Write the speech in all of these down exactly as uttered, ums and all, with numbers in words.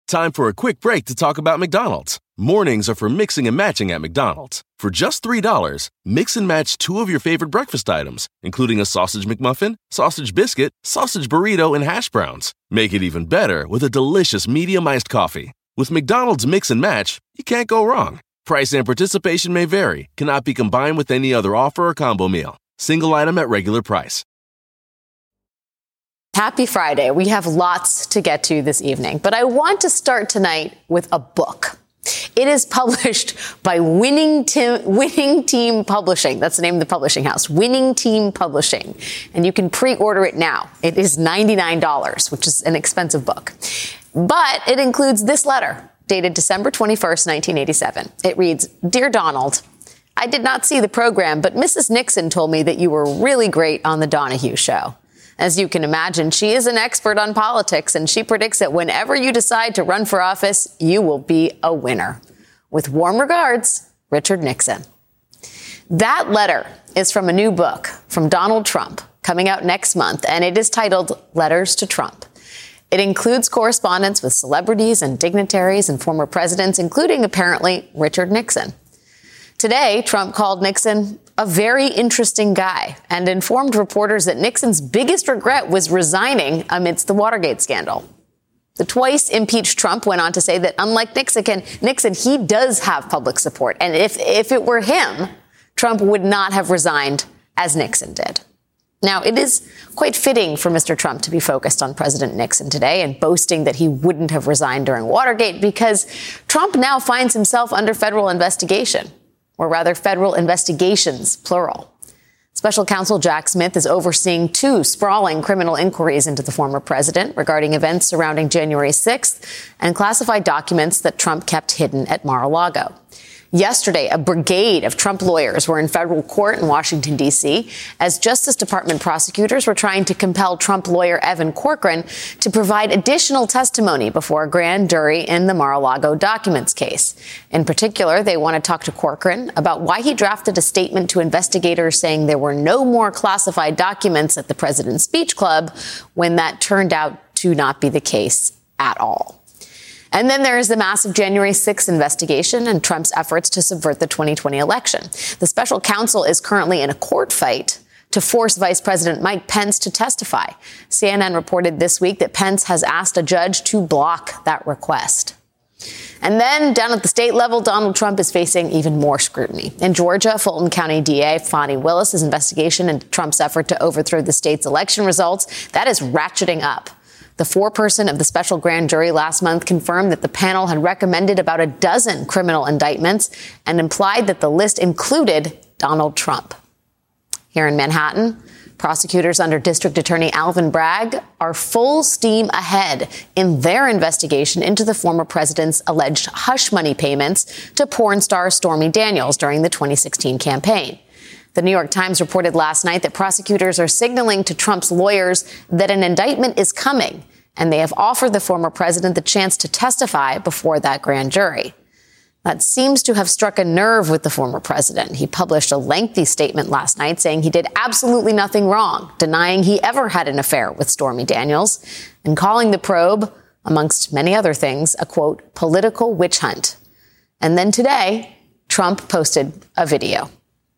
Time for a quick break to talk about McDonald's. Mornings are for mixing and matching at McDonald's. For just three dollars, mix and match two of your favorite breakfast items, including a sausage McMuffin, sausage biscuit, sausage burrito, and hash browns. Make it even better with a delicious medium iced coffee. With McDonald's Mix and Match, you can't go wrong. Price and participation may vary, cannot be combined with any other offer or combo meal. Single item at regular price. Happy Friday. We have lots to get to this evening, but I want to start tonight with a book. It is published by Winning Team, Winning Team Publishing. That's the name of the publishing house, Winning Team Publishing. And you can pre-order it now. It is ninety-nine dollars, which is an expensive book. But it includes this letter, dated December twenty-first, nineteen eighty-seven. It reads, "Dear Donald, I did not see the program, but Missus Nixon told me that you were really great on the Donahue Show. As you can imagine, she is an expert on politics, and she predicts that whenever you decide to run for office, you will be a winner. With warm regards, Richard Nixon." That letter is from a new book from Donald Trump coming out next month, and it is titled Letters to Trump. It includes correspondence with celebrities and dignitaries and former presidents, including apparently Richard Nixon. Today, Trump called Nixon a very interesting guy and informed reporters that Nixon's biggest regret was resigning amidst the Watergate scandal. The twice impeached Trump went on to say that unlike Nixon, Nixon, he does have public support. And if, if it were him, Trump would not have resigned as Nixon did. Now, it is quite fitting for Mister Trump to be focused on President Nixon today and boasting that he wouldn't have resigned during Watergate, because Trump now finds himself under federal investigation. Or rather, federal investigations, plural. Special counsel Jack Smith is overseeing two sprawling criminal inquiries into the former president regarding events surrounding January sixth and classified documents that Trump kept hidden at Mar-a-Lago. Yesterday, a brigade of Trump lawyers were in federal court in Washington, D C, as Justice Department prosecutors were trying to compel Trump lawyer Evan Corcoran to provide additional testimony before a grand jury in the Mar-a-Lago documents case. In particular, they want to talk to Corcoran about why he drafted a statement to investigators saying there were no more classified documents at the President's Speech Club, when that turned out to not be the case at all. And then there is the massive January sixth investigation and Trump's efforts to subvert the twenty twenty election. The special counsel is currently in a court fight to force Vice President Mike Pence to testify. C N N reported this week that Pence has asked a judge to block that request. And then down at the state level, Donald Trump is facing even more scrutiny. In Georgia, Fulton County D A Fani Willis's investigation into Trump's effort to overthrow the state's election results, that is ratcheting up. The foreperson of the special grand jury last month confirmed that the panel had recommended about a dozen criminal indictments and implied that the list included Donald Trump. Here in Manhattan, prosecutors under District Attorney Alvin Bragg are full steam ahead in their investigation into the former president's alleged hush money payments to porn star Stormy Daniels during the twenty sixteen campaign. The New York Times reported last night that prosecutors are signaling to Trump's lawyers that an indictment is coming, and they have offered the former president the chance to testify before that grand jury. That seems to have struck a nerve with the former president. He published a lengthy statement last night saying he did absolutely nothing wrong, denying he ever had an affair with Stormy Daniels, and calling the probe, amongst many other things, a, quote, political witch hunt. And then today, Trump posted a video.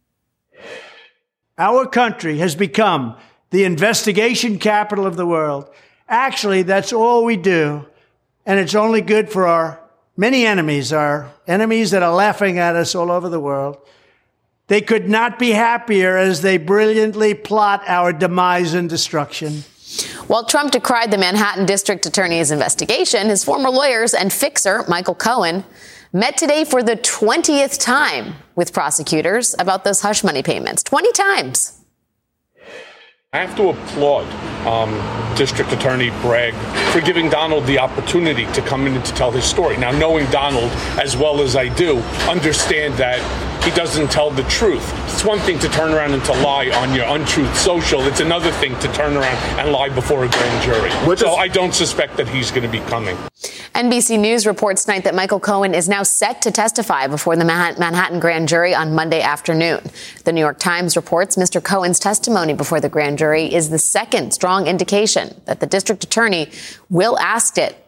Our country has become the investigation capital of the world. Actually, that's all we do. And it's only good for our many enemies, our enemies that are laughing at us all over the world. They could not be happier as they brilliantly plot our demise and destruction. While Trump decried the Manhattan District Attorney's investigation, his former lawyers and fixer, Michael Cohen, met today for the twentieth time with prosecutors about those hush money payments. twenty times. I have to applaud um, District Attorney Bragg for giving Donald the opportunity to come in and to tell his story. Now, knowing Donald as well as I do, understand that he doesn't tell the truth. It's one thing to turn around and to lie on your untruth social. It's another thing to turn around and lie before a grand jury. Which so is- I don't suspect that he's going to be coming. N B C News reports tonight that Michael Cohen is now set to testify before the Manhattan grand jury on Monday afternoon. The New York Times reports Mister Cohen's testimony before the grand jury is the second strong indication that the district attorney will ask it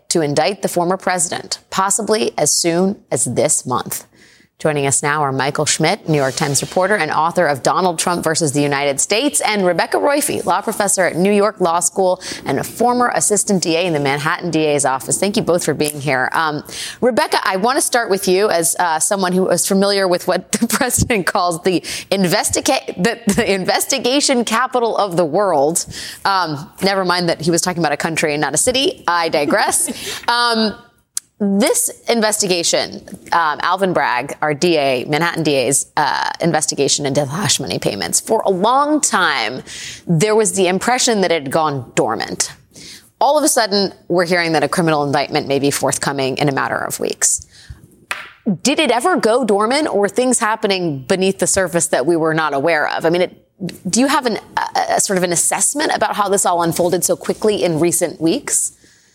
to indict the former president, possibly as soon as this month. Joining us now are Michael Schmidt, New York Times reporter and author of Donald Trump versus the United States, and Rebecca Roiphe, law professor at New York Law School and a former assistant D A in the Manhattan D A's office. Thank you both for being here. Um, Rebecca, I want to start with you as uh, someone who is familiar with what the president calls the, investiga- the, the investigation capital of the world. Um, never mind that he was talking about a country and not a city. I digress. um, This investigation, um, Alvin Bragg, our D A, Manhattan D A's uh, investigation into the hush money payments, for a long time, there was the impression that it had gone dormant. All of a sudden, we're hearing that a criminal indictment may be forthcoming in a matter of weeks. Did it ever go dormant, or were things happening beneath the surface that we were not aware of? I mean, it, do you have an, a, a sort of an assessment about how this all unfolded so quickly in recent weeks?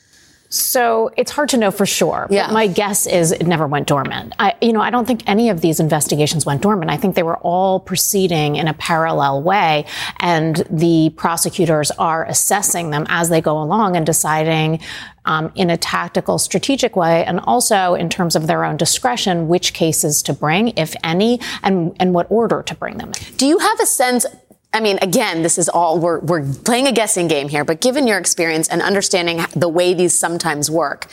So it's hard to know for sure. Yeah. But my guess is it never went dormant. I, you know, I don't think any of these investigations went dormant. I think they were all proceeding in a parallel way. And the prosecutors are assessing them as they go along and deciding um, in a tactical, strategic way, and also in terms of their own discretion, which cases to bring, if any, and, and what order to bring them in. Do you have a sense? I mean, again, this is all, we're, we're playing a guessing game here, but given your experience and understanding the way these sometimes work,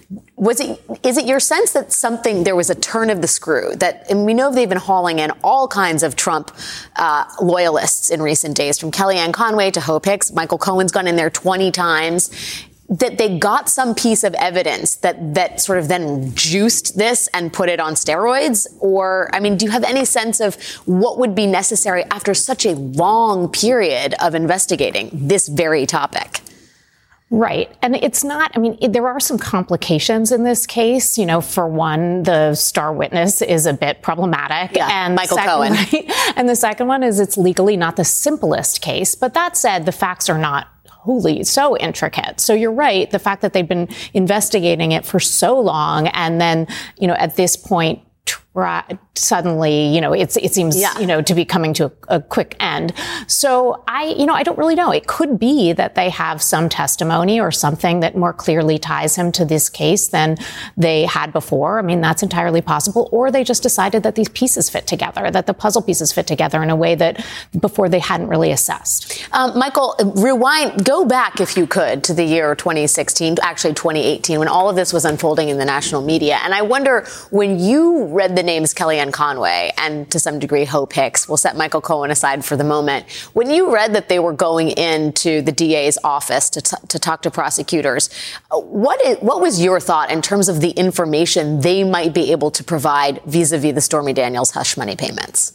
was it, is it your sense that something, there was a turn of the screw that, and we know they've been hauling in all kinds of Trump, uh, loyalists in recent days, from Kellyanne Conway to Hope Hicks. Michael Cohen's gone in there twenty times. That they got some piece of evidence that, that sort of then juiced this and put it on steroids? Or, I mean, do you have any sense of what would be necessary after such a long period of investigating this very topic? Right. And it's not, I mean, it, there are some complications in this case. You know, for one, the star witness is a bit problematic. Yeah, and Michael second, Cohen. Right, and the second one is it's legally not the simplest case. But that said, the facts are not wholly so intricate. So you're right. The fact that they've been investigating it for so long and then, you know, at this point, try, suddenly, you know, it's, it seems, yeah. you know, to be coming to a, a quick end. So I, you know, I don't really know. It could be that they have some testimony or something that more clearly ties him to this case than they had before. I mean, that's entirely possible. Or they just decided that these pieces fit together, that the puzzle pieces fit together in a way that before they hadn't really assessed. Um, Michael, rewind, go back if you could to the year twenty sixteen, actually twenty eighteen, when all of this was unfolding in the national media. And I wonder, when you read the names Kellyanne Conway and to some degree Hope Hicks, we'll set Michael Cohen aside for the moment. When you read that they were going into the D A's office to, t- to talk to prosecutors, what is, what was your thought in terms of the information they might be able to provide vis-a-vis the Stormy Daniels hush money payments?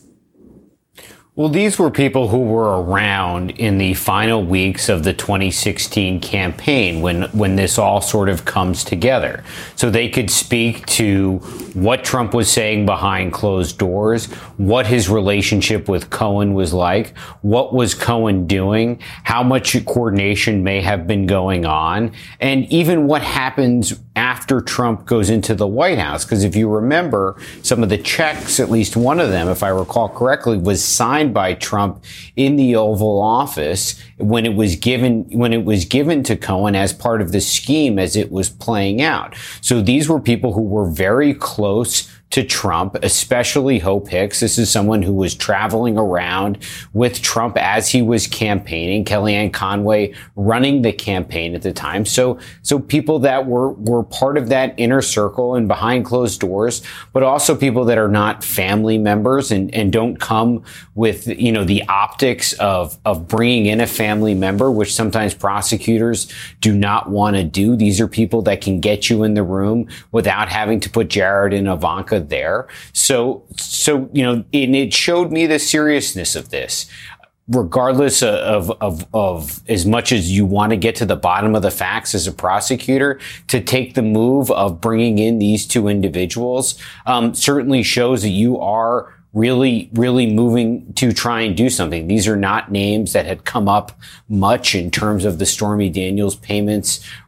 Well, these were people who were around in the final weeks of the twenty sixteen campaign when when this all sort of comes together. So they could speak to what Trump was saying behind closed doors, what his relationship with Cohen was like, what was Cohen doing, how much coordination may have been going on, and even what happens after Trump goes into the White House. Because if you remember, some of the checks, at least one of them, if I recall correctly, was signed by Trump in the Oval Office when it was given when it was given to Cohen as part of the scheme as it was playing out. So these were people who were very close to Trump, especially Hope Hicks. This is someone who was traveling around with Trump as he was campaigning. Kellyanne Conway running the campaign at the time. So, so people that were, were part of that inner circle and behind closed doors, but also people that are not family members and, and don't come with, you know, the optics of, of bringing in a family member, which sometimes prosecutors do not want to do. These are people that can get you in the room without having to put Jared and Ivanka there. So, so, you know, and it showed me the seriousness of this. Regardless of, of, of as much as you want to get to the bottom of the facts as a prosecutor, to take the move of bringing in these two individuals, um, certainly shows that you are really, really moving to try and do something. These are not names that had come up much in terms of the Stormy Daniels payments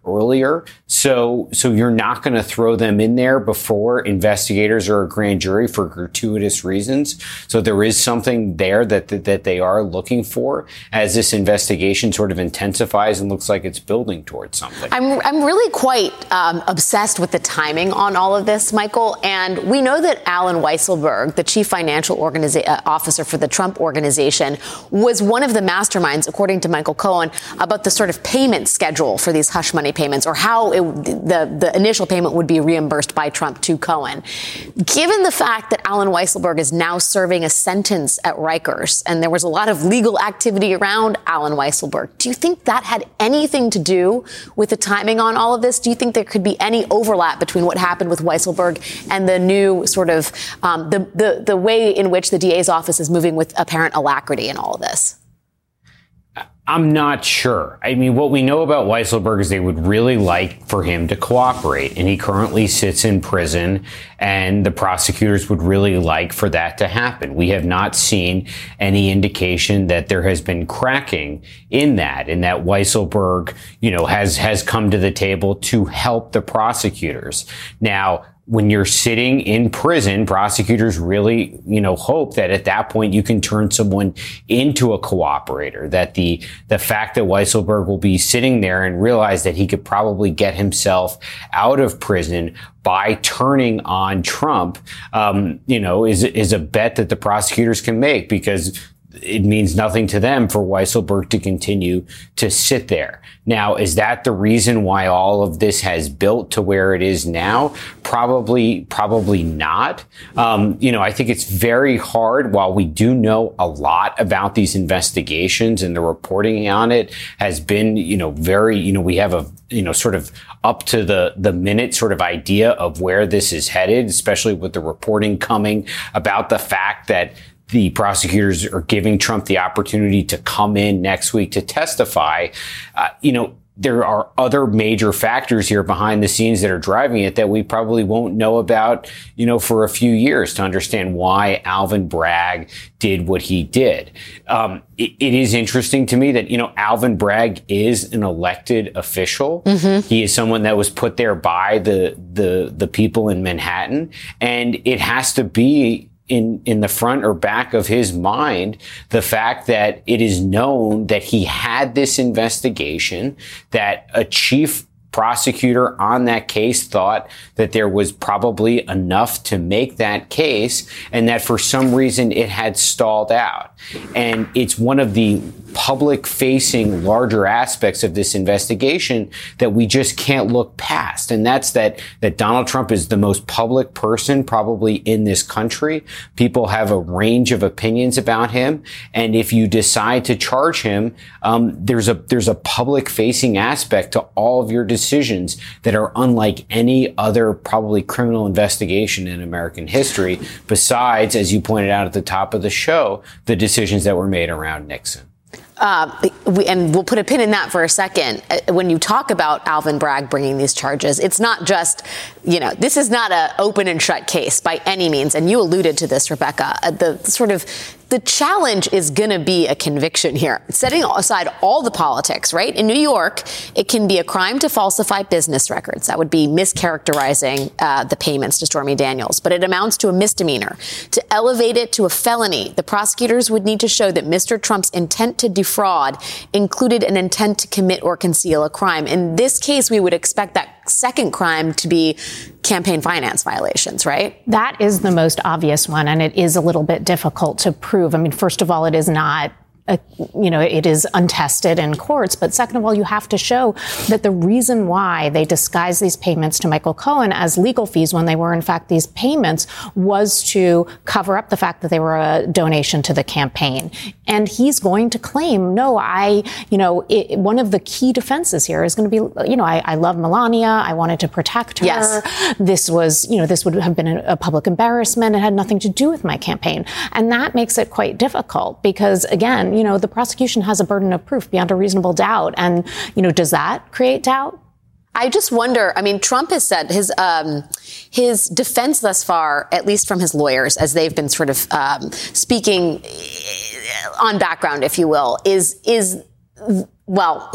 earlier. So, so you're not going to throw them in there before investigators or a grand jury for gratuitous reasons. So there is something there that, that, that they are looking for as this investigation sort of intensifies and looks like it's building towards something. I'm, I'm really quite um, obsessed with the timing on all of this, Michael. And we know that Alan Weisselberg, the chief financial organiza- uh, officer for the Trump Organization, was one of the masterminds, according to Michael Cohen, about the sort of payment schedule for these hush money payments, or how it, the, the initial payment would be reimbursed by Trump to Cohen. Given the fact that Alan Weisselberg is now serving a sentence at Rikers, and there was a lot of legal activity around Alan Weisselberg, do you think that had anything to do with the timing on all of this? Do you think there could be any overlap between what happened with Weisselberg and the new sort of um, the, the, the way in which the D A's office is moving with apparent alacrity in all of this? I'm not sure. I mean, what we know about Weisselberg is they would really like for him to cooperate, and he currently sits in prison, and the prosecutors would really like for that to happen. We have not seen any indication that there has been cracking in that, and that Weisselberg, you know, has, has come to the table to help the prosecutors. Now, when you're sitting in prison, prosecutors really, you know, hope that at that point you can turn someone into a cooperator, that the, the fact that Weisselberg will be sitting there and realize that he could probably get himself out of prison by turning on Trump, um, you know, is, is a bet that the prosecutors can make, because it means nothing to them for Weisselberg to continue to sit there. Now, is that the reason why all of this has built to where it is now? Probably, probably not. Um, you know, I think it's very hard. While we do know a lot about these investigations and the reporting on it has been, you know, very, you know, we have a, you know, sort of up to the, the minute sort of idea of where this is headed, especially with the reporting coming about the fact that the prosecutors are giving Trump the opportunity to come in next week to testify. Uh, you know, there are other major factors here behind the scenes that are driving it that we probably won't know about, you know, for a few years to understand why Alvin Bragg did what he did. Um, it, it is interesting to me that, you know, Alvin Bragg is an elected official. Mm-hmm. He is someone that was put there by the, the, the people in Manhattan, and it has to be in, in the front or back of his mind, the fact that it is known that he had this investigation, that a chief prosecutor on that case thought that there was probably enough to make that case, and that for some reason it had stalled out. And it's one of the public-facing larger aspects of this investigation that we just can't look past. And that's that, that Donald Trump is the most public person probably in this country. People have a range of opinions about him. And if you decide to charge him, um, there's a, there's a public-facing aspect to all of your decisions that are unlike any other probably criminal investigation in American history, besides, as you pointed out at the top of the show, the decisions that were made around Nixon. Uh, we, and we'll put a pin in that for a second. When you talk about Alvin Bragg bringing these charges, it's not just, you know, this is not an open and shut case by any means. And you alluded to this, Rebecca. The sort of the challenge is going to be a conviction here, setting aside all the politics, right? In New York, it can be a crime to falsify business records. That would be mischaracterizing uh, the payments to Stormy Daniels. But it amounts to a misdemeanor. To elevate it to a felony, the prosecutors would need to show that Mister Trump's intent to defraud included an intent to commit or conceal a crime. In this case, we would expect that second crime to be campaign finance violations, right? That is the most obvious one, and it is a little bit difficult to prove. I mean, first of all, it is not Uh, you know, it is untested in courts. But second of all, you have to show that the reason why they disguised these payments to Michael Cohen as legal fees when they were, in fact, these payments was to cover up the fact that they were a donation to the campaign. And he's going to claim, no, I, you know, it, one of the key defenses here is going to be, you know, I, I love Melania. I wanted to protect her. Yes. This was, you know, this would have been a, a public embarrassment. It had nothing to do with my campaign. And that makes it quite difficult because, again, you know, the prosecution has a burden of proof beyond a reasonable doubt. And, you know, does that create doubt? I just wonder, I mean, Trump has said his um, his defense thus far, at least from his lawyers, as they've been sort of um, speaking on background, if you will, is is well,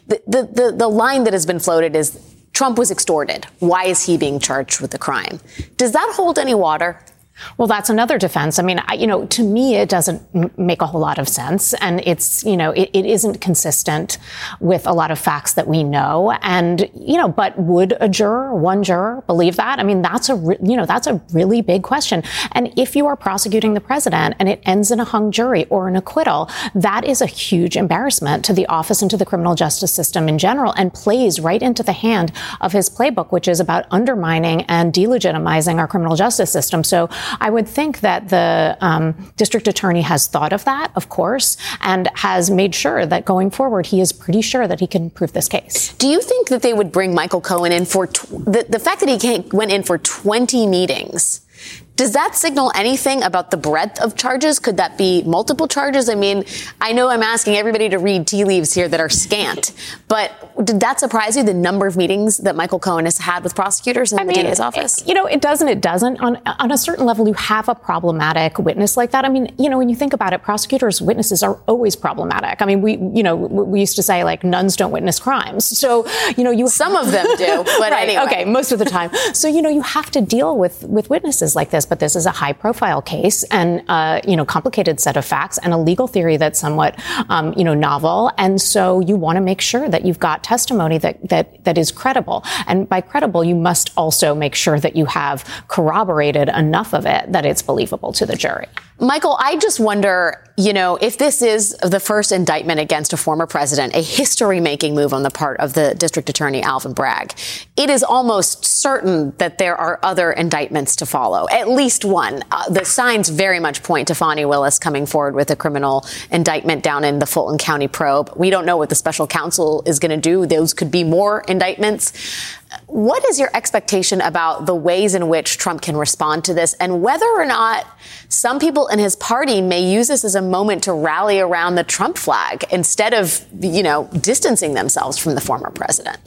the, the, the, the line that has been floated is Trump was extorted. Why is he being charged with the crime? Does that hold any water? Well, that's another defense. I mean, I, you know, to me, it doesn't m- make a whole lot of sense. And it's, you know, it, it isn't consistent with a lot of facts that we know. And, you know, but would a juror, one juror, believe that? I mean, that's a, re- you know, that's a really big question. And if you are prosecuting the president and it ends in a hung jury or an acquittal, that is a huge embarrassment to the office and to the criminal justice system in general, and plays right into the hand of his playbook, which is about undermining and delegitimizing our criminal justice system. So I would think that the um, district attorney has thought of that, of course, and has made sure that going forward, he is pretty sure that he can prove this case. Do you think that they would bring Michael Cohen in for tw- the, the fact that he came, went in for twenty meetings? Does that signal anything about the breadth of charges? Could that be multiple charges? I mean, I know I'm asking everybody to read tea leaves here that are scant, but did that surprise you, the number of meetings that Michael Cohen has had with prosecutors in I the mean, D A's office? You know, it doesn't, it doesn't. On, on a certain level, you have a problematic witness like that. I mean, you know, when you think about it, prosecutors' witnesses are always problematic. I mean, we, you know, we used to say, like, nuns don't witness crimes. So, you know, you... Some of them do, but right, anyway. Okay, most of the time. So, you know, you have to deal with, with witnesses like this. But this is a high-profile case and, uh, you know, complicated set of facts and a legal theory that's somewhat, um, you know, novel. And so you want to make sure that you've got testimony that, that, that is credible. And by credible, you must also make sure that you have corroborated enough of it that it's believable to the jury. Michael, I just wonder, you know, if this is the first indictment against a former president, a history-making move on the part of the district attorney, Alvin Bragg, it is almost certain that there are other indictments to follow, at least one. Uh, the signs very much point to Fani Willis coming forward with a criminal indictment down in the Fulton County probe. We don't know what the special counsel is going to do. Those could be more indictments. What is your expectation about the ways in which Trump can respond to this, and whether or not some people in his party may use this as a moment to rally around the Trump flag instead of, you know, distancing themselves from the former president?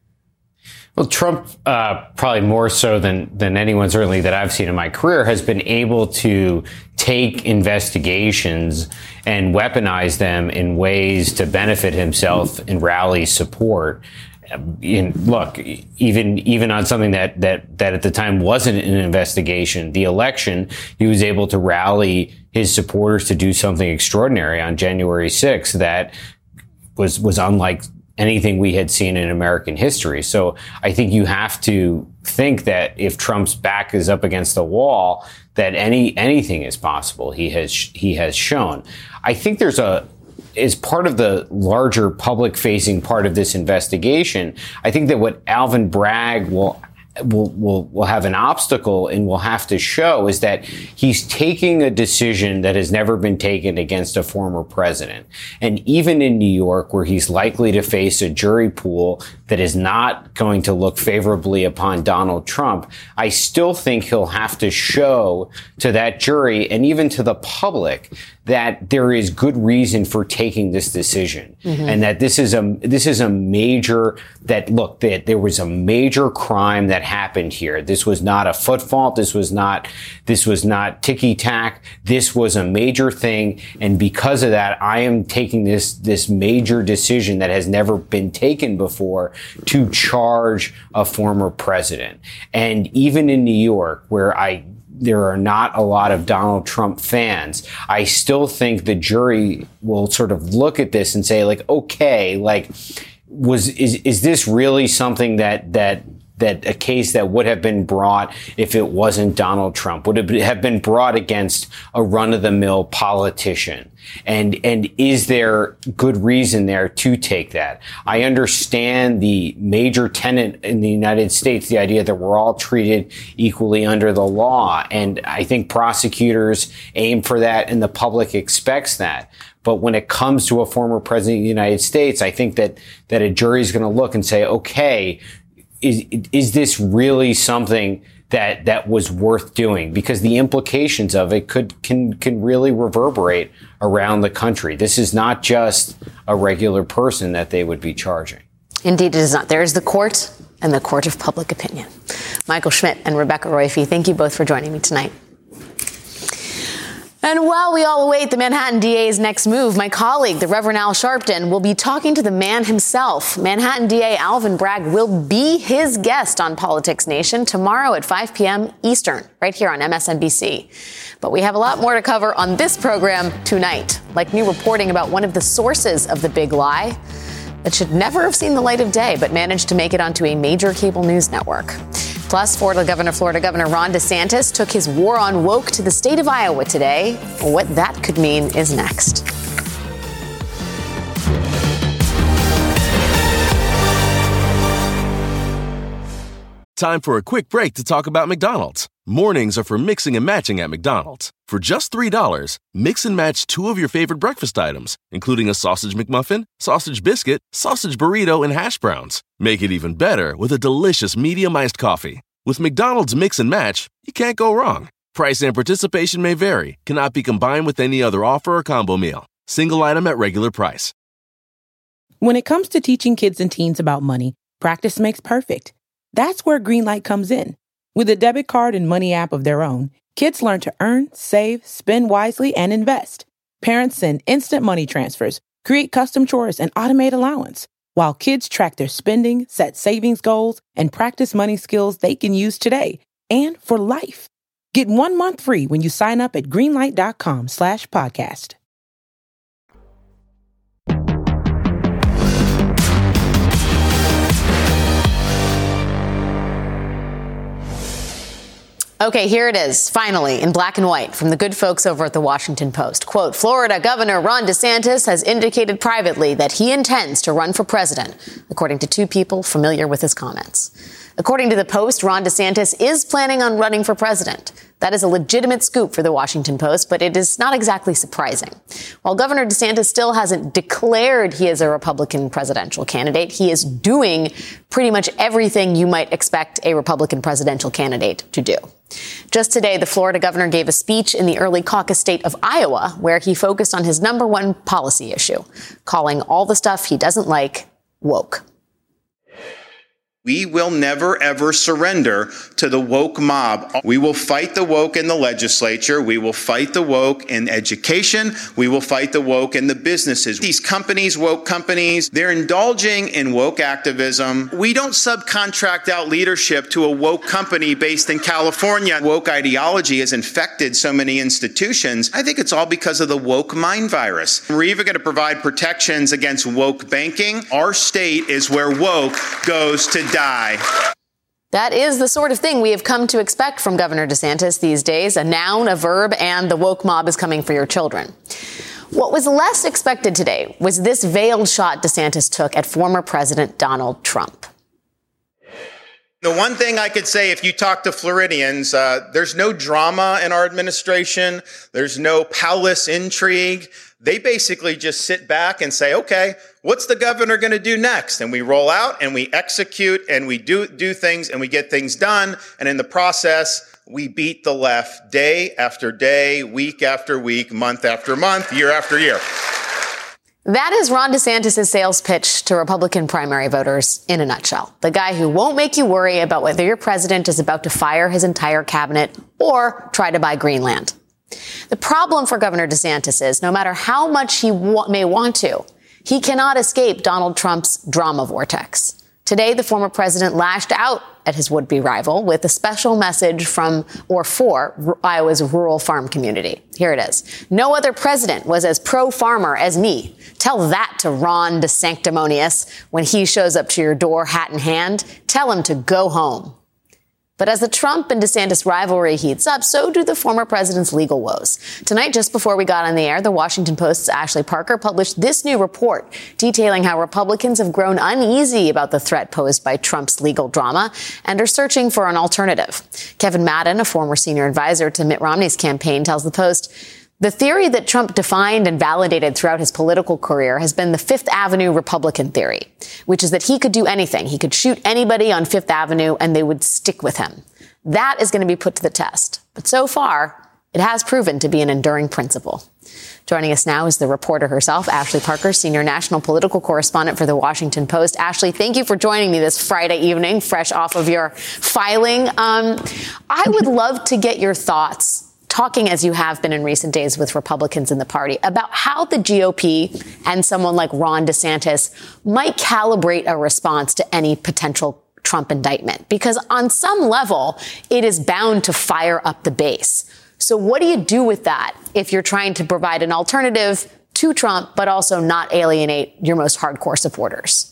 Well, Trump, uh, probably more so than, than anyone certainly that I've seen in my career, has been able to take investigations and weaponize them in ways to benefit himself and rally support. In, look, even even on something that, that, that at the time wasn't an investigation, the election, he was able to rally his supporters to do something extraordinary on January sixth that was was unlike anything we had seen in American history. So I think you have to think that if Trump's back is up against the wall, that any anything is possible. He has he has shown. I think there's a As part of the larger public-facing part of this investigation, I think that what Alvin Bragg will will will will have an obstacle and will have to show is that he's taking a decision that has never been taken against a former president. And even in New York, where he's likely to face a jury pool that is not going to look favorably upon Donald Trump, I still think he'll have to show to that jury and even to the public that there is good reason for taking this decision, mm-hmm. and that this is a this is a major that look that there was a major crime that happened here. This was not a foot fault. This was not this was not ticky tack. This was a major thing, and because of that, I am taking this this major decision that has never been taken before to charge a former president. And even in New York, where I. there are not a lot of Donald Trump fans, I still think the jury will sort of look at this and say, like, okay, like, was, is, is this really something that, that, that a case that would have been brought if it wasn't Donald Trump? Would it have been brought against a run-of-the-mill politician? And, and is there good reason there to take that? I understand the major tenet in the United States, the idea that we're all treated equally under the law. And I think prosecutors aim for that and the public expects that. But when it comes to a former president of the United States, I think that, that a jury is going to look and say, okay, is, is this really something that, that was worth doing? Because the implications of it could, can, can really reverberate around the country. This is not just a regular person that they would be charging. Indeed, it is not. There is the court and the court of public opinion. Michael Schmidt and Rebecca Roiphe, thank you both for joining me tonight. And while we all await the Manhattan D A's next move, my colleague, the Reverend Al Sharpton, will be talking to the man himself. Manhattan D A Alvin Bragg will be his guest on Politics Nation tomorrow at five p.m. Eastern, right here on M S N B C. But we have a lot more to cover on this program tonight, like new reporting about one of the sources of the big lie that should never have seen the light of day, but managed to make it onto a major cable news network. Plus, Florida Governor, Florida Governor Ron DeSantis took his war on woke to the state of Iowa today. What that could mean is next. Time for a quick break to talk about McDonald's. Mornings are for mixing and matching at McDonald's. For just three dollars, mix and match two of your favorite breakfast items, including a sausage McMuffin, sausage biscuit, sausage burrito, and hash browns. Make it even better with a delicious medium iced coffee. With McDonald's Mix and Match, you can't go wrong. Price and participation may vary, cannot be combined with any other offer or combo meal. Single item at regular price. When it comes to teaching kids and teens about money, practice makes perfect. That's where Greenlight comes in. With a debit card and money app of their own, kids learn to earn, save, spend wisely, and invest. Parents send instant money transfers, create custom chores, and automate allowance, while kids track their spending, set savings goals, and practice money skills they can use today and for life. Get one month free when you sign up at greenlight.com slash podcast. Okay, here it is, finally, in black and white from the good folks over at the Washington Post. Quote, Florida Governor Ron DeSantis has indicated privately that he intends to run for president, according to two people familiar with his comments. According to the Post, Ron DeSantis is planning on running for president. That is a legitimate scoop for the Washington Post, but it is not exactly surprising. While Governor DeSantis still hasn't declared he is a Republican presidential candidate, he is doing pretty much everything you might expect a Republican presidential candidate to do. Just today, the Florida governor gave a speech in the early caucus state of Iowa, where he focused on his number one policy issue, calling all the stuff he doesn't like woke. We will never, ever surrender to the woke mob. We will fight the woke in the legislature. We will fight the woke in education. We will fight the woke in the businesses. These companies, woke companies, they're indulging in woke activism. We don't subcontract out leadership to a woke company based in California. Woke ideology has infected so many institutions. I think it's all because of the woke mind virus. We're even going to provide protections against woke banking. Our state is where woke goes to die. That is the sort of thing we have come to expect from Governor DeSantis these days, a noun, a verb, and the woke mob is coming for your children. What was less expected today was this veiled shot DeSantis took at former President Donald Trump. The one thing I could say, if you talk to Floridians, uh, there's no drama in our administration. There's no palace intrigue. They basically just sit back and say, okay, what's the governor going to do next? And we roll out and we execute and we do do things and we get things done. And in the process, we beat the left day after day, week after week, month after month, year after year. That is Ron DeSantis' sales pitch to Republican primary voters in a nutshell. The guy who won't make you worry about whether your president is about to fire his entire cabinet or try to buy Greenland. The problem for Governor DeSantis is no matter how much he wa- may want to, he cannot escape Donald Trump's drama vortex. Today, the former president lashed out at his would-be rival with a special message from or for Iowa's rural farm community. Here it is. No other president was as pro-farmer as me. Tell that to Ron DeSanctimonious when he shows up to your door, hat in hand. Tell him to go home. But as the Trump and DeSantis rivalry heats up, so do the former president's legal woes. Tonight, just before we got on the air, the Washington Post's Ashley Parker published this new report detailing how Republicans have grown uneasy about the threat posed by Trump's legal drama and are searching for an alternative. Kevin Madden, a former senior advisor to Mitt Romney's campaign, tells the Post, the theory that Trump defined and validated throughout his political career has been the Fifth Avenue Republican theory, which is that he could do anything. He could shoot anybody on Fifth Avenue and they would stick with him. That is going to be put to the test. But so far, it has proven to be an enduring principle. Joining us now is the reporter herself, Ashley Parker, senior national political correspondent for the Washington Post. Ashley, thank you for joining me this Friday evening, fresh off of your filing. Um, I would love to get your thoughts talking, as you have been in recent days with Republicans in the party, about how the G O P and someone like Ron DeSantis might calibrate a response to any potential Trump indictment? Because on some level, it is bound to fire up the base. So what do you do with that if you're trying to provide an alternative to Trump, but also not alienate your most hardcore supporters?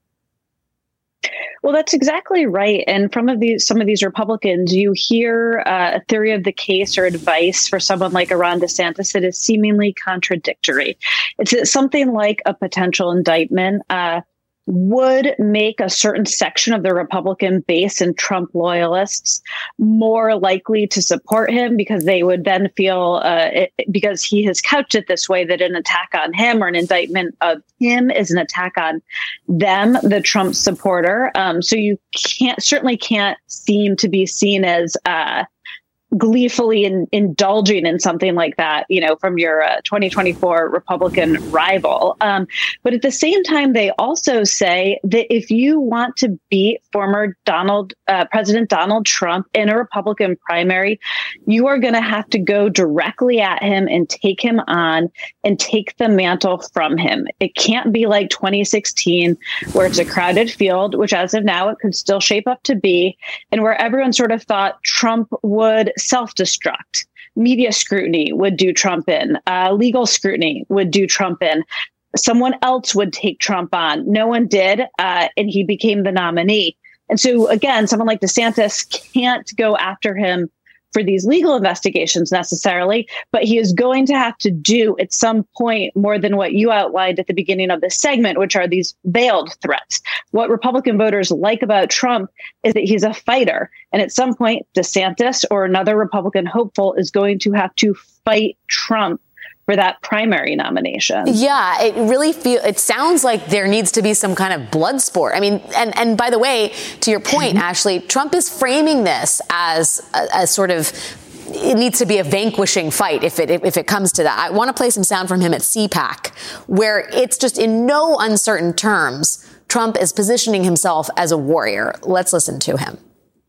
Well, that's exactly right. And from of these, some of these Republicans, you hear uh, a theory of the case or advice for someone like a Ron DeSantis that is seemingly contradictory. It's that something like a potential indictment uh, would make a certain section of the Republican base and Trump loyalists more likely to support him because they would then feel, uh, it, because he has couched it this way, that an attack on him or an indictment of him is an attack on them, the Trump supporter. Um, so you can't certainly can't seem to be seen as uh, gleefully in, indulging in something like that, you know, from your uh, twenty twenty-four Republican rival. Um, but at the same time, they also say that if you want to beat former Donald, uh, President Donald Trump in a Republican primary, you are going to have to go directly at him and take him on and take the mantle from him. It can't be like twenty sixteen, where it's a crowded field, which as of now, it could still shape up to be, and where everyone sort of thought Trump would self-destruct. Media scrutiny would do Trump in. Uh, legal scrutiny would do Trump in. Someone else would take Trump on. No one did, uh, and he became the nominee. And so, again, someone like DeSantis can't go after him for these legal investigations necessarily, but he is going to have to do at some point more than what you outlined at the beginning of this segment, which are these veiled threats. What Republican voters like about Trump is that he's a fighter. And at some point, DeSantis or another Republican hopeful is going to have to fight Trump for that primary nomination. Yeah, it really feel it sounds like there needs to be some kind of blood sport. I mean, and, and by the way, to your point, Ashley, Trump is framing this as a, as sort of, it needs to be a vanquishing fight if it if it comes to that. I want to play some sound from him at C PAC, where it's just in no uncertain terms, Trump is positioning himself as a warrior. Let's listen to him.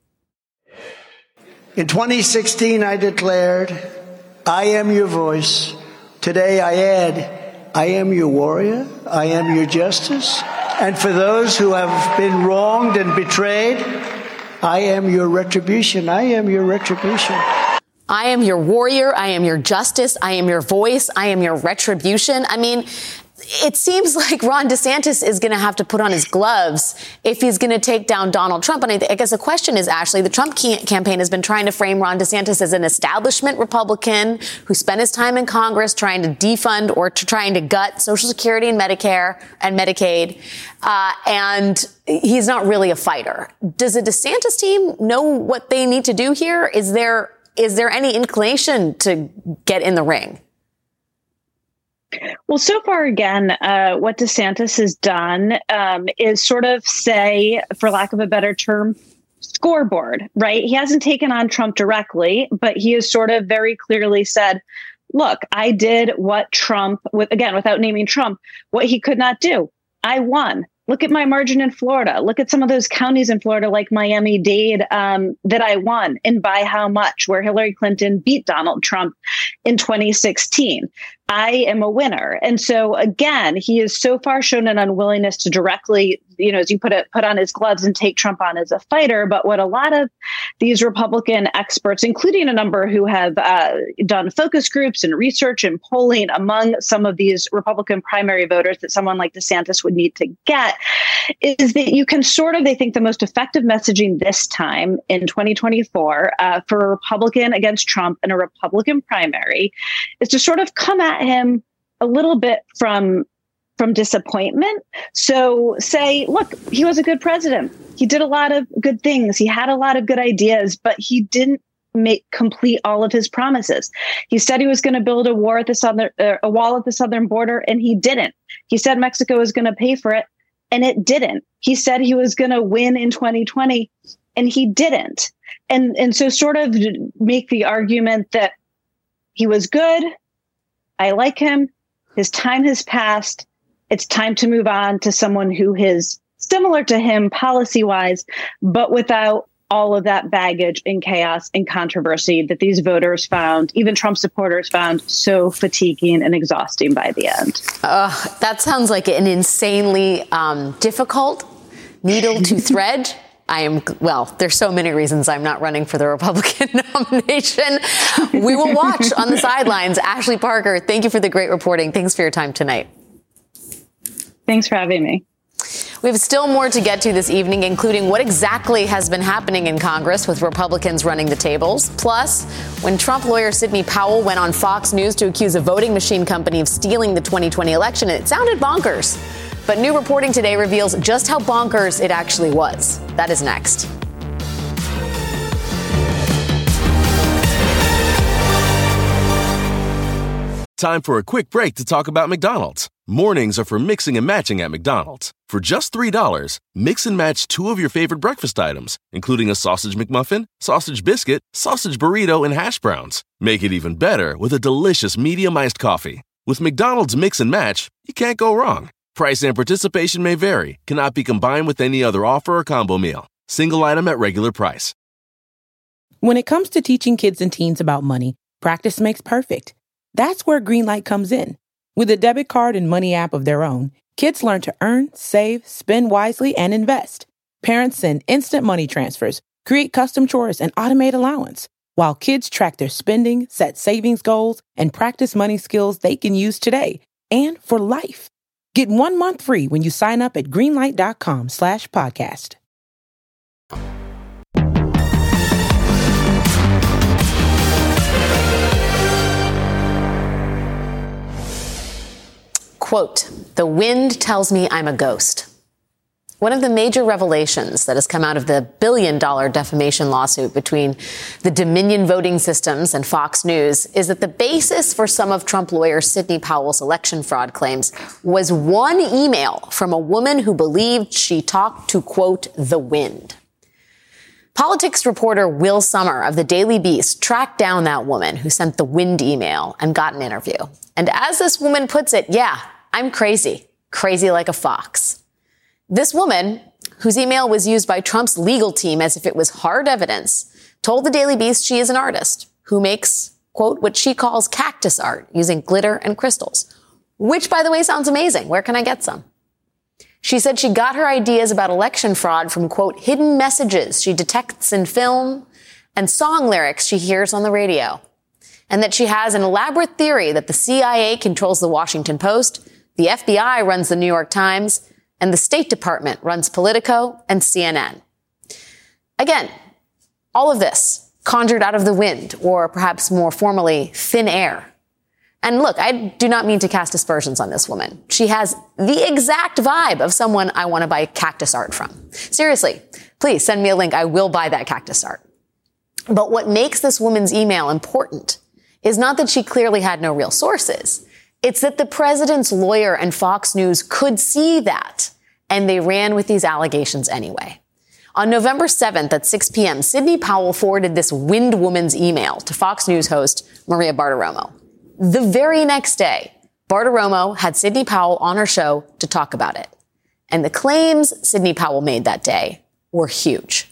In twenty sixteen, I declared, I am your voice. Today I add, I am your warrior, I am your justice, and for those who have been wronged and betrayed, I am your retribution, I am your retribution. I am your warrior, I am your justice, I am your voice, I am your retribution. I mean, it seems like Ron DeSantis is going to have to put on his gloves if he's going to take down Donald Trump. And I guess the question is, Ashley, the Trump campaign has been trying to frame Ron DeSantis as an establishment Republican who spent his time in Congress trying to defund or to trying to gut Social Security and Medicare and Medicaid. Uh, and he's not really a fighter. Does the DeSantis team know what they need to do here? Is there is there any inclination to get in the ring? Well, so far, again, uh, what DeSantis has done um, is sort of say, for lack of a better term, scoreboard, right? He hasn't taken on Trump directly, but he has sort of very clearly said, look, I did what Trump, with again, without naming Trump, what he could not do. I won. Look at my margin in Florida. Look at some of those counties in Florida, like Miami-Dade, um, that I won, and by how much, where Hillary Clinton beat Donald Trump in twenty sixteen. I am a winner. And so, again, he has so far shown an unwillingness to directly, you know, as you put it, put on his gloves and take Trump on as a fighter. But what a lot of these Republican experts, including a number who have uh, done focus groups and research and polling among some of these Republican primary voters that someone like DeSantis would need to get, is that you can sort of, they think the most effective messaging this time in twenty twenty-four uh, for a Republican against Trump in a Republican primary is to sort of come at him a little bit from from disappointment. So say, look, he was a good president. He did a lot of good things. He had a lot of good ideas, but he didn't make complete all of his promises. He said he was going to build a war at the southern, uh, a wall at the southern border, and he didn't. He said Mexico was going to pay for it, and it didn't. He said he was going to win in twenty twenty, and he didn't. And and so sort of make the argument that he was good. I like him. His time has passed. It's time to move on to someone who is similar to him policy-wise, but without all of that baggage and chaos and controversy that these voters found, even Trump supporters found, so fatiguing and exhausting by the end. Uh, that sounds like an insanely um, difficult needle to thread. I am, well, there's so many reasons I'm not running for the Republican nomination. We will watch on the sidelines. Ashley Parker, thank you for the great reporting. Thanks for your time tonight. Thanks for having me. We have still more to get to this evening, including what exactly has been happening in Congress with Republicans running the tables. Plus, when Trump lawyer Sidney Powell went on Fox News to accuse a voting machine company of stealing the twenty twenty election, it sounded bonkers. But new reporting today reveals just how bonkers it actually was. That is next. Time for a quick break to talk about McDonald's. Mornings are for mixing and matching at McDonald's. For just three dollars, mix and match two of your favorite breakfast items, including a sausage McMuffin, sausage biscuit, sausage burrito, and hash browns. Make it even better with a delicious medium iced coffee. With McDonald's Mix and Match, you can't go wrong. Price and participation may vary, cannot be combined with any other offer or combo meal. Single item at regular price. When it comes to teaching kids and teens about money, practice makes perfect. That's where Greenlight comes in. With a debit card and money app of their own, kids learn to earn, save, spend wisely, and invest. Parents send instant money transfers, create custom chores, and automate allowance, while kids track their spending, set savings goals, and practice money skills they can use today and for life. Get one month free when you sign up at greenlight.com slash podcast. Quote, "The wind tells me I'm a ghost." One of the major revelations that has come out of the billion-dollar defamation lawsuit between the Dominion Voting Systems and Fox News is that the basis for some of Trump lawyer Sidney Powell's election fraud claims was one email from a woman who believed she talked to, quote, the wind. Politics reporter Will Sommer of the Daily Beast tracked down that woman who sent the wind email and got an interview. And as this woman puts it, yeah, I'm crazy, crazy like a fox. This woman, whose email was used by Trump's legal team as if it was hard evidence, told the Daily Beast she is an artist who makes, quote, what she calls cactus art using glitter and crystals, which, by the way, sounds amazing. Where can I get some? She said she got her ideas about election fraud from, quote, hidden messages she detects in film and song lyrics she hears on the radio, and that she has an elaborate theory that the C I A controls the Washington Post, the F B I runs the New York Times, and the State Department runs Politico and C N N. Again, all of this conjured out of the wind, or perhaps more formally, thin air. And look, I do not mean to cast aspersions on this woman. She has the exact vibe of someone I want to buy cactus art from. Seriously, please send me a link. I will buy that cactus art. But what makes this woman's email important is not that she clearly had no real sources. It's that the president's lawyer and Fox News could see that, and they ran with these allegations anyway. On November seventh at six p.m., Sidney Powell forwarded this wind woman's email to Fox News host Maria Bartiromo. The very next day, Bartiromo had Sidney Powell on her show to talk about it. And the claims Sidney Powell made that day were huge.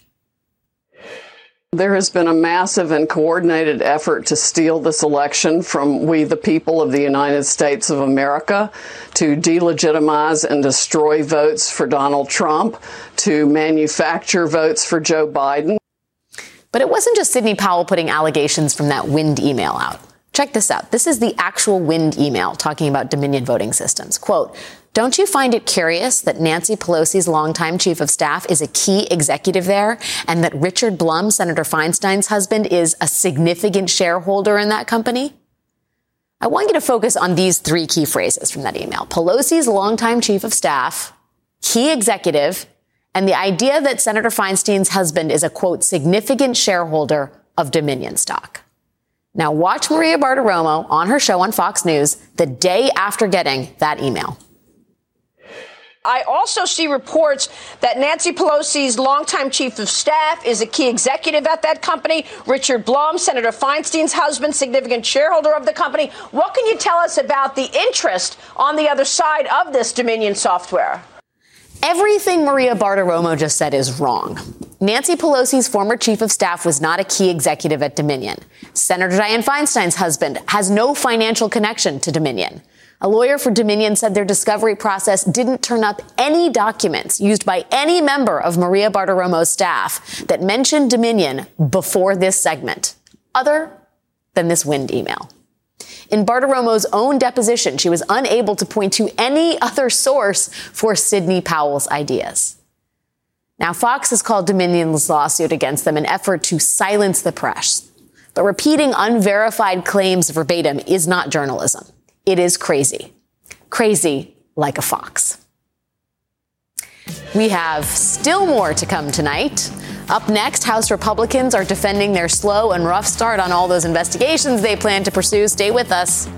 There has been a massive and coordinated effort to steal this election from we, the people of the United States of America, to delegitimize and destroy votes for Donald Trump, to manufacture votes for Joe Biden. But it wasn't just Sidney Powell putting allegations from that wind email out. Check this out. This is the actual wind email talking about Dominion Voting Systems. Quote, "Don't you find it curious that Nancy Pelosi's longtime chief of staff is a key executive there, and that Richard Blum, Senator Feinstein's husband, is a significant shareholder in that company?" I want you to focus on these three key phrases from that email. Pelosi's longtime chief of staff, key executive, and the idea that Senator Feinstein's husband is a, quote, significant shareholder of Dominion stock. Now watch Maria Bartiromo on her show on Fox News the day after getting that email. I also see reports that Nancy Pelosi's longtime chief of staff is a key executive at that company. Richard Blum, Senator Feinstein's husband, significant shareholder of the company. What can you tell us about the interest on the other side of this Dominion software? Everything Maria Bartiromo just said is wrong. Nancy Pelosi's former chief of staff was not a key executive at Dominion. Senator Dianne Feinstein's husband has no financial connection to Dominion. A lawyer for Dominion said their discovery process didn't turn up any documents used by any member of Maria Bartiromo's staff that mentioned Dominion before this segment, other than this Wind email. In Bartiromo's own deposition, she was unable to point to any other source for Sidney Powell's ideas. Now, Fox has called Dominion's lawsuit against them an effort to silence the press. But repeating unverified claims verbatim is not journalism. It is crazy. Crazy like a fox. We have still more to come tonight. Up next, House Republicans are defending their slow and rough start on all those investigations they plan to pursue. Stay with us.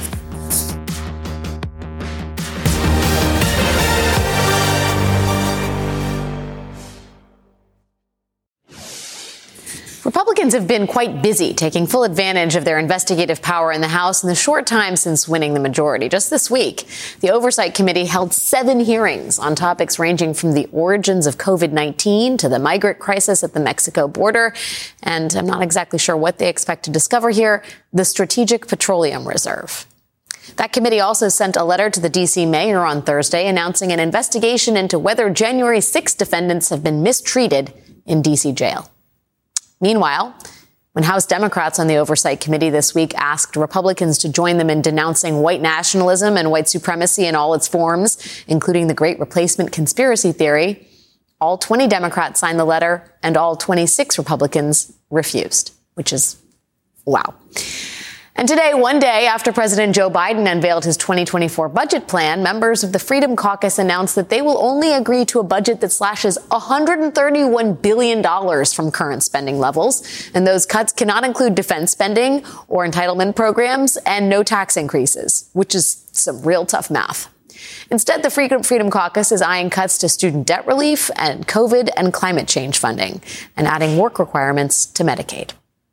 Republicans have been quite busy taking full advantage of their investigative power in the House in the short time since winning the majority. Just this week, the Oversight Committee held seven hearings on topics ranging from the origins of COVID nineteen to the migrant crisis at the Mexico border. And I'm not exactly sure what they expect to discover here, the Strategic Petroleum Reserve. That committee also sent a letter to the D C mayor on Thursday announcing an investigation into whether January sixth defendants have been mistreated in D C jail. Meanwhile, when House Democrats on the Oversight Committee this week asked Republicans to join them in denouncing white nationalism and white supremacy in all its forms, including the Great Replacement conspiracy theory, all twenty Democrats signed the letter and all twenty-six Republicans refused, which is wow. And today, one day after President Joe Biden unveiled his twenty twenty-four budget plan, members of the Freedom Caucus announced that they will only agree to a budget that slashes one hundred thirty-one billion dollars from current spending levels. And those cuts cannot include defense spending or entitlement programs and no tax increases, which is some real tough math. Instead, the Freedom, Freedom Caucus is eyeing cuts to student debt relief and COVID and climate change funding and adding work requirements to Medicaid.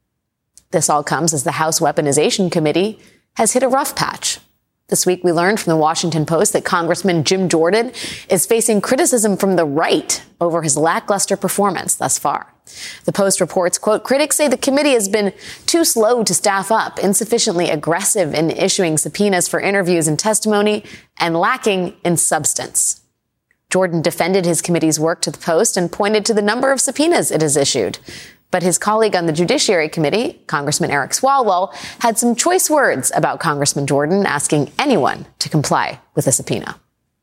This all comes as the House Weaponization Committee has hit a rough patch. This week, we learned from the Washington Post that Congressman Jim Jordan is facing criticism from the right over his lackluster performance thus far. The Post reports, quote, critics say the committee has been too slow to staff up, insufficiently aggressive in issuing subpoenas for interviews and testimony, and lacking in substance. Jordan defended his committee's work to the Post and pointed to the number of subpoenas it has issued. But his colleague on the Judiciary Committee, Congressman Eric Swalwell, had some choice words about Congressman Jordan, asking anyone to comply with a subpoena.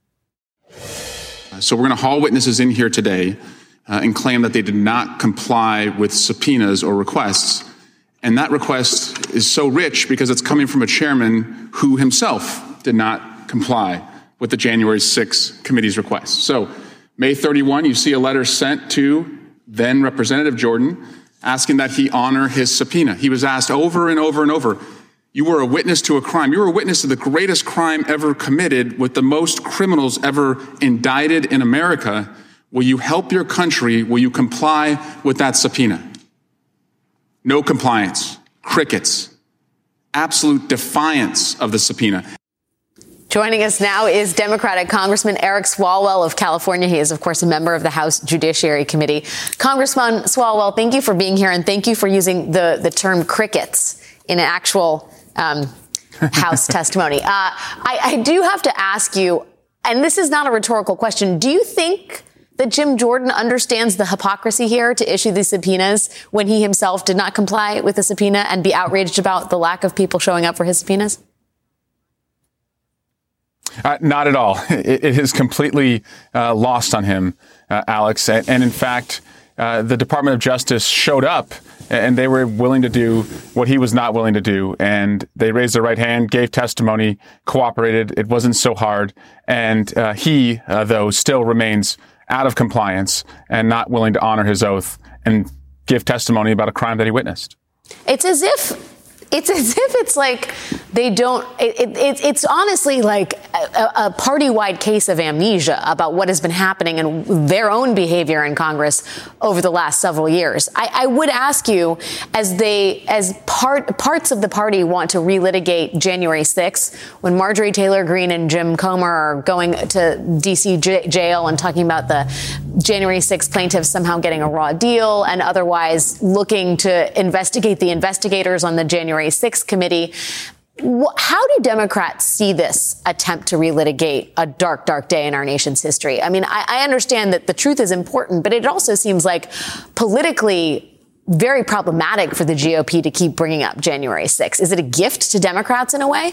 So we're going to haul witnesses in here today uh, and claim that they did not comply with subpoenas or requests. And that request is so rich because it's coming from a chairman who himself did not comply with the January sixth committee's request. So May thirty-first, you see a letter sent to then Representative Jordan asking that he honor his subpoena. He was asked over and over and over, you were a witness to a crime. You were a witness to the greatest crime ever committed with the most criminals ever indicted in America. Will you help your country? Will you comply with that subpoena? No compliance. Crickets. Absolute defiance of the subpoena. Joining us now is Democratic Congressman Eric Swalwell of California. He is, of course, a member of the House Judiciary Committee. Congressman Swalwell, thank you for being here, and thank you for using the, the term crickets in an actual um, House testimony. Uh, I, I do have to ask you, and this is not a rhetorical question, do you think that Jim Jordan understands the hypocrisy here to issue these subpoenas when he himself did not comply with the subpoena and be outraged about the lack of people showing up for his subpoenas? Uh, not at all. It, it is completely uh, lost on him, uh, Alex. And, and in fact, uh, the Department of Justice showed up and they were willing to do what he was not willing to do. And they raised their right hand, gave testimony, cooperated. It wasn't so hard. And uh, he, uh, though, still remains out of compliance and not willing to honor his oath and give testimony about a crime that he witnessed. It's as if It's as if it's like they don't, it, it, it's honestly like a, a party-wide case of amnesia about what has been happening in their own behavior in Congress over the last several years. I, I would ask you, as they, as part, parts of the party want to relitigate January sixth, when Marjorie Taylor Greene and Jim Comer are going to D C j- jail and talking about the January sixth plaintiffs somehow getting a raw deal and otherwise looking to investigate the investigators on the January sixth committee. How do Democrats see this attempt to relitigate a dark, dark day in our nation's history? I mean, I, I understand that the truth is important, but it also seems like politically very problematic for the G O P to keep bringing up January sixth. Is it a gift to Democrats in a way?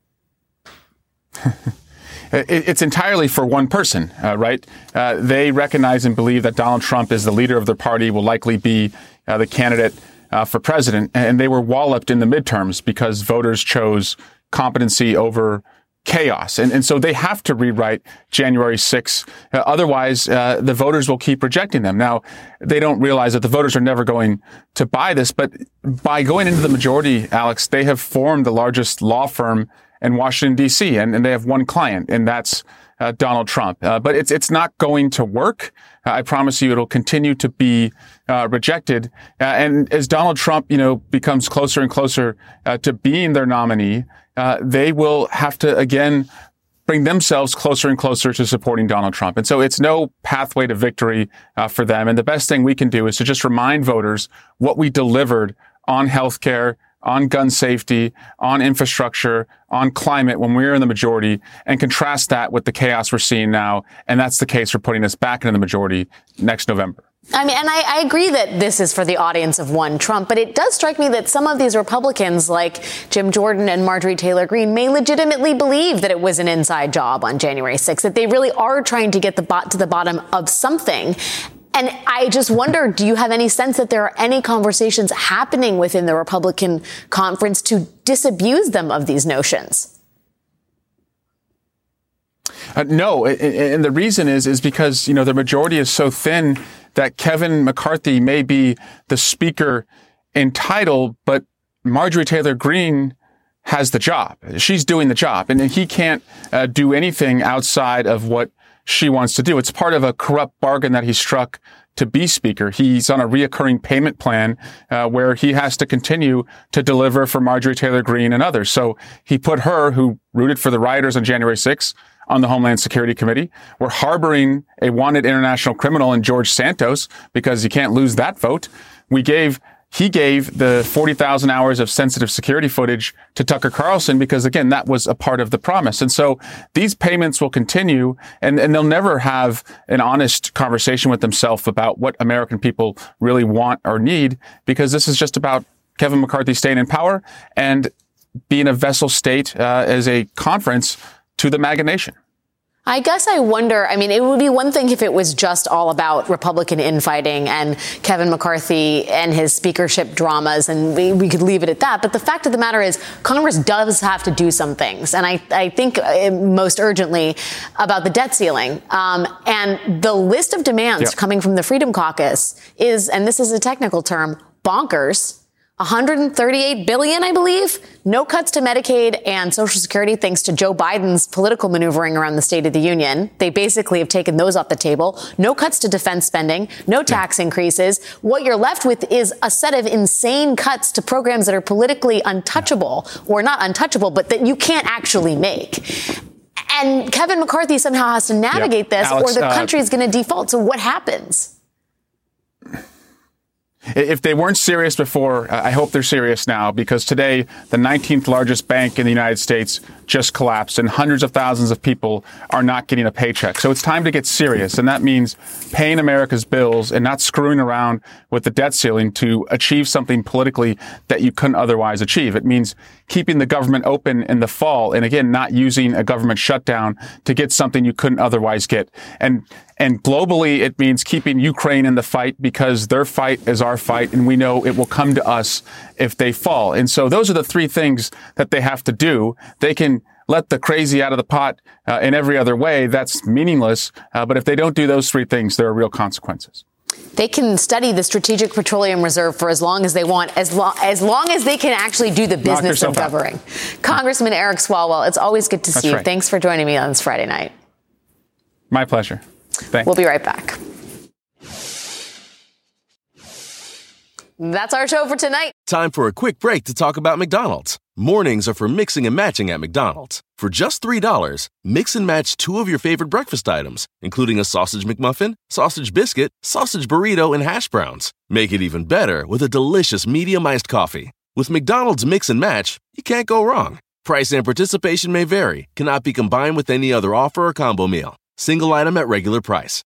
It's entirely for one person, uh, right? Uh, they recognize and believe that Donald Trump is the leader of their party, will likely be uh, the candidate uh, for president. And they were walloped in the midterms because voters chose competency over chaos. And, and so they have to rewrite January sixth. Uh, otherwise, uh, the voters will keep rejecting them. Now, they don't realize that the voters are never going to buy this. But by going into the majority, Alex, they have formed the largest law firm in Washington, D C, and, and they have one client, and that's uh, Donald Trump. Uh, but it's it's not going to work. Uh, I promise you it'll continue to be uh, rejected. Uh, and as Donald Trump, you know, becomes closer and closer uh, to being their nominee, uh, they will have to, again, bring themselves closer and closer to supporting Donald Trump. And so it's no pathway to victory uh, for them. And the best thing we can do is to just remind voters what we delivered on health care, on gun safety, on infrastructure, on climate when we were in the majority, and contrast that with the chaos we're seeing now. And that's the case for putting us back into the majority next November. I mean, and I, I agree that this is for the audience of one Trump, but it does strike me that some of these Republicans, like Jim Jordan and Marjorie Taylor Greene, may legitimately believe that it was an inside job on January sixth, that they really are trying to get the bot to the bottom of something. And I just wonder, do you have any sense that there are any conversations happening within the Republican conference to disabuse them of these notions? Uh, no, and the reason is is because, you know, the majority is so thin that Kevin McCarthy may be the speaker entitled, but Marjorie Taylor Greene has the job. She's doing the job, and he can't uh, do anything outside of what she wants to do. It's part of a corrupt bargain that he struck to be speaker. He's on a reoccurring payment plan uh, where he has to continue to deliver for Marjorie Taylor Greene and others. So he put her, who rooted for the rioters on January sixth, on the Homeland Security Committee. We're harboring a wanted international criminal in George Santos because you can't lose that vote. We gave He gave the forty thousand hours of sensitive security footage to Tucker Carlson because, again, that was a part of the promise. And so these payments will continue, and, and they'll never have an honest conversation with themselves about what American people really want or need, because this is just about Kevin McCarthy staying in power and being a vessel state uh, as a conference to the MAGA nation. I guess I wonder, I mean, it would be one thing if it was just all about Republican infighting and Kevin McCarthy and his speakership dramas, and we, we could leave it at that. But the fact of the matter is Congress does have to do some things. And I, I think most urgently about the debt ceiling. Um, and the list of demands yep. coming from the Freedom Caucus is, and this is a technical term, bonkers. one hundred thirty-eight billion dollars, I believe. No cuts to Medicaid and Social Security thanks to Joe Biden's political maneuvering around the State of the Union. They basically have taken those off the table. No cuts to defense spending, no tax increases. What you're left with is a set of insane cuts to programs that are politically untouchable, or not untouchable, but that you can't actually make. And Kevin McCarthy somehow has to navigate yep. this, Alex, or the country uh, is going to default. So what happens? If they weren't serious before, I hope they're serious now, because today the nineteenth largest bank in the United States just collapsed and hundreds of thousands of people are not getting a paycheck. So it's time to get serious. And that means paying America's bills and not screwing around with the debt ceiling to achieve something politically that you couldn't otherwise achieve. It means keeping the government open in the fall. And again, not using a government shutdown to get something you couldn't otherwise get. And And globally, it means keeping Ukraine in the fight, because their fight is our fight, and we know it will come to us if they fall. And so those are the three things that they have to do. They can let the crazy out of the pot uh, in every other way. That's meaningless. Uh, but if they don't do those three things, there are real consequences. They can study the Strategic Petroleum Reserve for as long as they want, as, lo- as long as they can actually do the business of governing. Congressman Eric Swalwell, it's always good to That's see you. right. Thanks for joining me on this Friday night. My pleasure. Thanks. We'll be right back. That's our show for tonight. Time for a quick break to talk about McDonald's. Mornings are for mixing and matching at McDonald's. For just three dollars, mix and match two of your favorite breakfast items, including a sausage McMuffin, sausage biscuit, sausage burrito, and hash browns. Make it even better with a delicious medium iced coffee. With McDonald's Mix and Match, you can't go wrong. Price and participation may vary, cannot be combined with any other offer or combo meal. Single item at regular price.